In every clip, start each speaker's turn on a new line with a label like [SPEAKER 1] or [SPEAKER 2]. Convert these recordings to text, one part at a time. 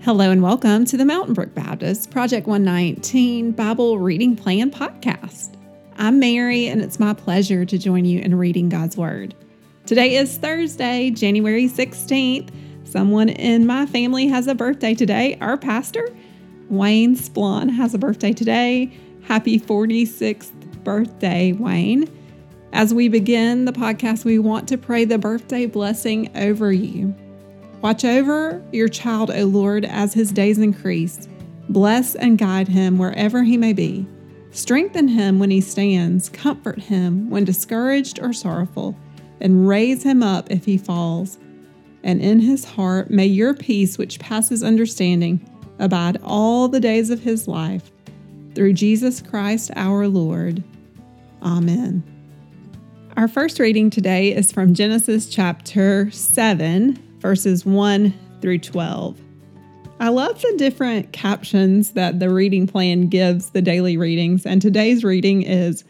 [SPEAKER 1] Hello and welcome to the Mountain Brook Baptist Project 119 Bible Reading Plan Podcast. I'm Mary, and it's my pleasure to join you in reading God's Word. Today is Thursday, January 16th. Someone in my family has a birthday today. Our pastor, Wayne Splon, has a birthday today. Happy 46th birthday, Wayne. As we begin the podcast, we want to pray the birthday blessing over you. Watch over your child, O Lord, as his days increase. Bless and guide him wherever he may be. Strengthen him when he stands. Comfort him when discouraged or sorrowful, and raise him up if he falls. And in his heart may your peace, which passes understanding, abide all the days of his life. Through Jesus Christ our Lord. Amen. Our first reading today is from Genesis chapter 7, verses 1 through 12. I love the different captions that the reading plan gives the daily readings, and today's reading is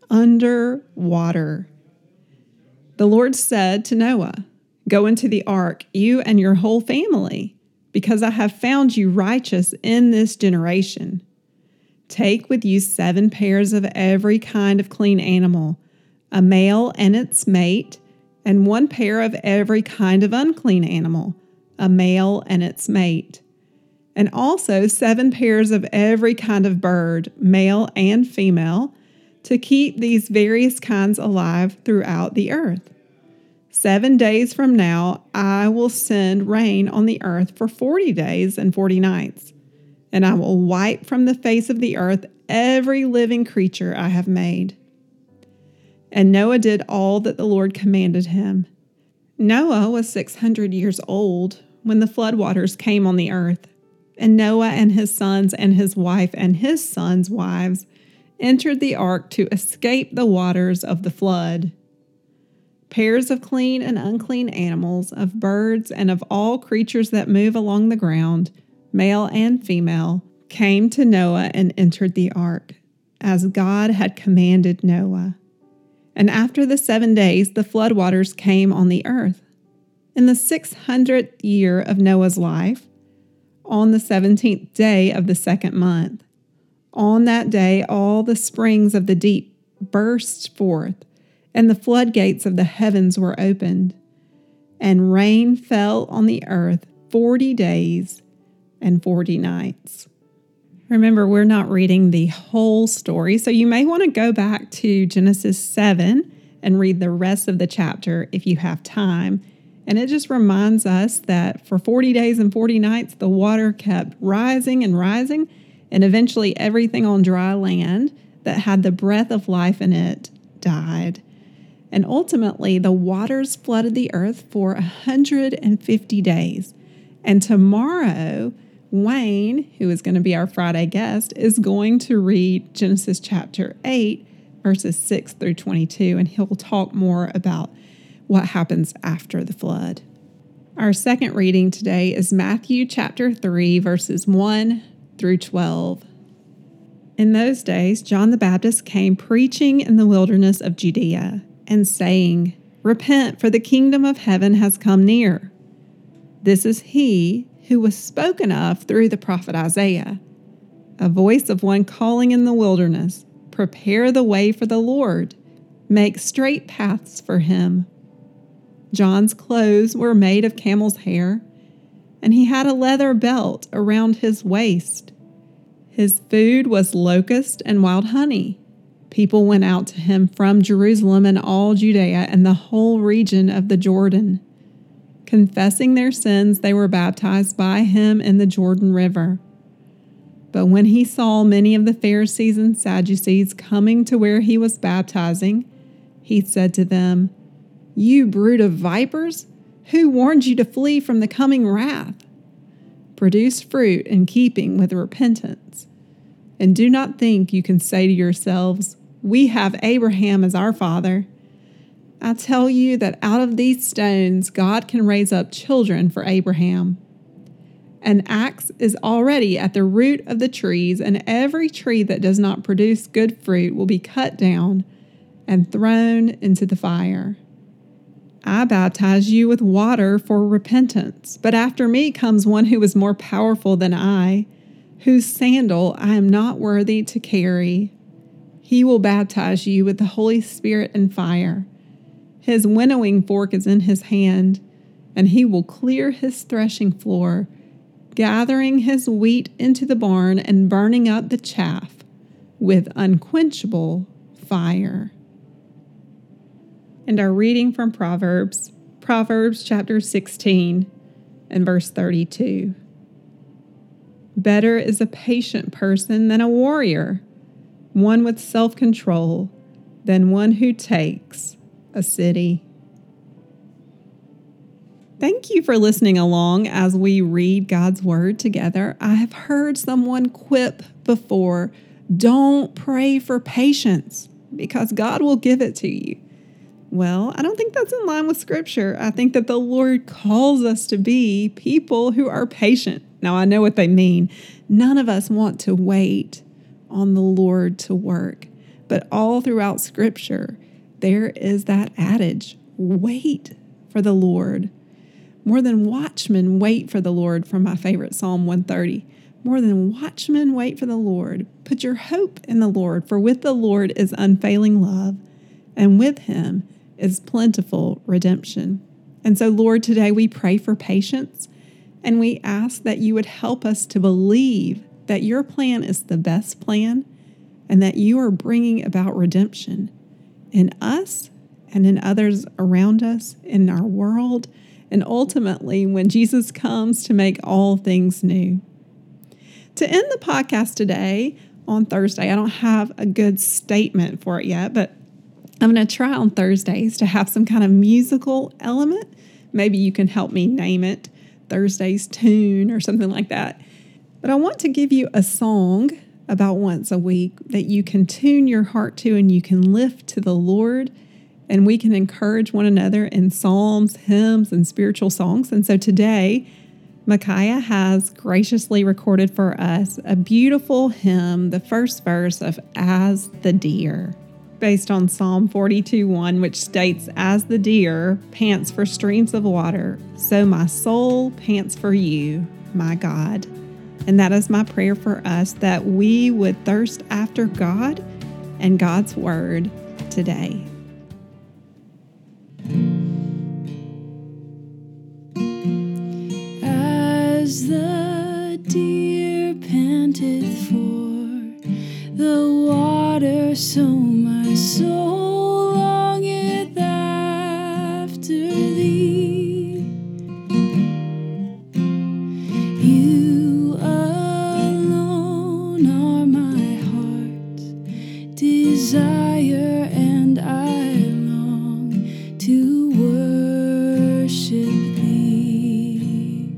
[SPEAKER 1] Underwater. The Lord said to Noah, "Go into the ark, you and your whole family, because I have found you righteous in this generation. Take with you 7 pairs of every kind of clean animal, a male and its mate, and 1 pair of every kind of unclean animal, a male and its mate. And also 7 pairs of every kind of bird, male and female, to keep these various kinds alive throughout the earth. 7 days from now, I will send rain on the earth for 40 days and 40 nights, and I will wipe from the face of the earth every living creature I have made." And Noah did all that the Lord commanded him. Noah was 600 years old when the floodwaters came on the earth, and Noah and his sons and his wife and his sons' wives entered the ark to escape the waters of the flood. Pairs of clean and unclean animals, of birds, and of all creatures that move along the ground, male and female, came to Noah and entered the ark, as God had commanded Noah. And after the 7 days, the floodwaters came on the earth. In the 600th year of Noah's life, on the 17th day of the 2nd month, on that day all the springs of the deep burst forth, and the floodgates of the heavens were opened, and rain fell on the earth 40 days and 40 nights. Remember, we're not reading the whole story, so you may want to go back to Genesis 7 and read the rest of the chapter if you have time. And it just reminds us that for 40 days and 40 nights, the water kept rising and rising, and eventually everything on dry land that had the breath of life in it died. And ultimately, the waters flooded the earth for 150 days. And tomorrow, Wayne, who is going to be our Friday guest, is going to read Genesis chapter 8, verses 6 through 22, and he'll talk more about what happens after the flood. Our second reading today is Matthew chapter 3, verses 1 through 12. In those days, John the Baptist came preaching in the wilderness of Judea and saying, "Repent, for the kingdom of heaven has come near." This is he who was spoken of through the prophet Isaiah, a voice of one calling in the wilderness, "Prepare the way for the Lord, make straight paths for him." John's clothes were made of camel's hair, and he had a leather belt around his waist. His food was locust and wild honey. People went out to him from Jerusalem and all Judea and the whole region of the Jordan. Confessing their sins, they were baptized by him in the Jordan River. But when he saw many of the Pharisees and Sadducees coming to where he was baptizing, he said to them, "You brood of vipers, who warned you to flee from the coming wrath? Produce fruit in keeping with repentance. And do not think you can say to yourselves, 'We have Abraham as our father.' I tell you that out of these stones God can raise up children for Abraham. An axe is already at the root of the trees, and every tree that does not produce good fruit will be cut down and thrown into the fire. I baptize you with water for repentance, but after me comes one who is more powerful than I, whose sandal I am not worthy to carry. He will baptize you with the Holy Spirit and fire. His winnowing fork is in his hand, and he will clear his threshing floor, gathering his wheat into the barn and burning up the chaff with unquenchable fire. And our reading from Proverbs chapter 16 and verse 32. Better is a patient person than a warrior, one with self-control than one who takes a city. Thank you for listening along as we read God's Word together. I have heard someone quip before, don't pray for patience because God will give it to you. Well, I don't think that's in line with Scripture. I think that the Lord calls us to be people who are patient. Now, I know what they mean. None of us want to wait on the Lord to work. But all throughout Scripture, there is that adage, wait for the Lord. More than watchmen wait for the Lord, from my favorite Psalm 130. More than watchmen wait for the Lord. Put your hope in the Lord, for with the Lord is unfailing love, and with him is plentiful redemption. And so, Lord, today we pray for patience, and we ask that you would help us to believe that your plan is the best plan and that you are bringing about redemption in us and in others around us, in our world, and ultimately when Jesus comes to make all things new. To end the podcast today on Thursday, I don't have a good statement for it yet, but I'm going to try on Thursdays to have some kind of musical element. Maybe you can help me name it, Thursday's tune or something like that. But I want to give you a song about once a week that you can tune your heart to and you can lift to the Lord, and we can encourage one another in psalms, hymns, and spiritual songs. And so today, Micaiah has graciously recorded for us a beautiful hymn, the first verse of As the Deer, based on Psalm 42:1, which states, As the deer pants for streams of water, so my soul pants for you, my God. And that is my prayer for us, that we would thirst after God and God's Word today.
[SPEAKER 2] As the deer panteth for the water, so my soul longeth after thee. You alone are my heart's desire, and I long to worship thee.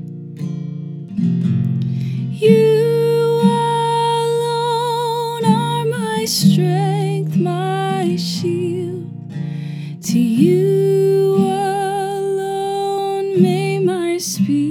[SPEAKER 2] You alone are my strength, my shield. To you alone may my spirit